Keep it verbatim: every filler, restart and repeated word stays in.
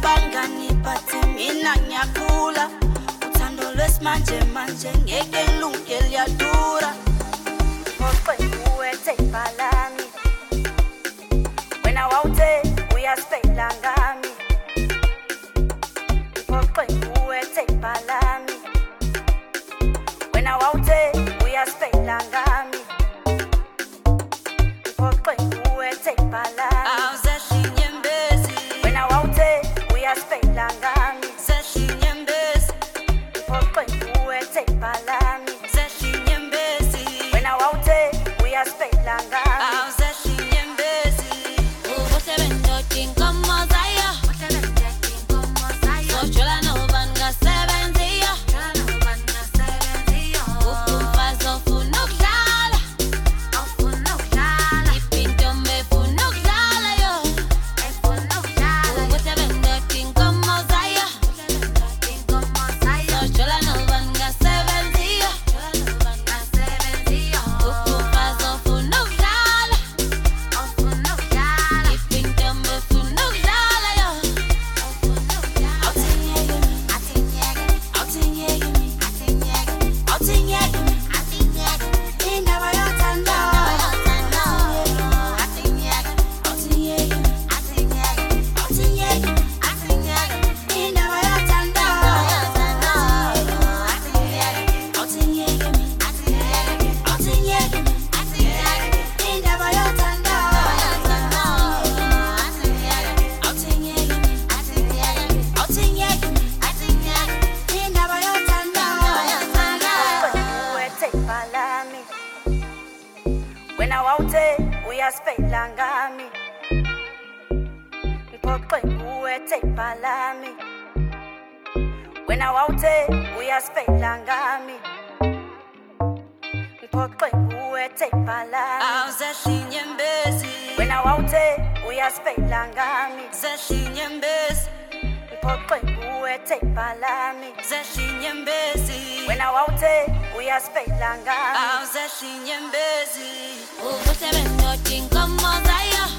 abangani bathi mina ngiyakhula uthando lwesimanje manje ngeke lunge liyadura Phoqwe kuwe themba lami Wena wawuthe uyaspela ngami Phoqwe kuwe themba lami Wena wawuthe uyaspela ngami Phoqwe kuwe themba lami Awuzashinyembezi Wena wawuthe uyaspela ngami Zashinyembezi Phoqwe kuwe themba lami Zashinyembezi Wena wawuthe uyaspela ngami Awuzashinyembezi Ubusebenzi inkomo zayo Ubusebenzi inkomo zayo Sojola no banga sebenziyo Jola no banga sebenziyo Umfazi ofuna ukudlala Ofuna ukudlala Ipintombi efuna ukudlala yo Efuna ukudlala Ubusebenzi inkomo zayo Ubusebenzi inkomo zayo Sojola no banga sebenziyo Jola no banga sebenziyo Umfazi ofuna ukudlala Ofuna ukudlala Ipintombi efuna ukudlala yo Ofuna ukudlala Awuthinyeke mi Awuthinyeke mi Awuthinyeke mi Awuthinyeke mi Indaba yothando Awuthinyeke Awuthinyeke mi Awuthinyeke Awuthinyeke Awuthinyeke Indaba yothando Awuthinyeke Awuthinyeke mi Awuthinyeke Awuthinyeke Indaba yothando Awuthinyeke mi Awuthinyeke Indaba yothando Kuwe themba lami Wena wawuthe uyaspela ngami Ngiphoqwe kuwe themba lami Wena wawuthe uyaspela ngami Ngiphoqwe kuwe themba lami Awuzashinyembezi Wena wawuthe uyaspela ngami Zashinyembezi Ngiphoqwe kuwe themba lami Zashinyembezi Wena wawuthe uyaspela ngami Awuzashinyembezi Ubusebenzi inkomo zayo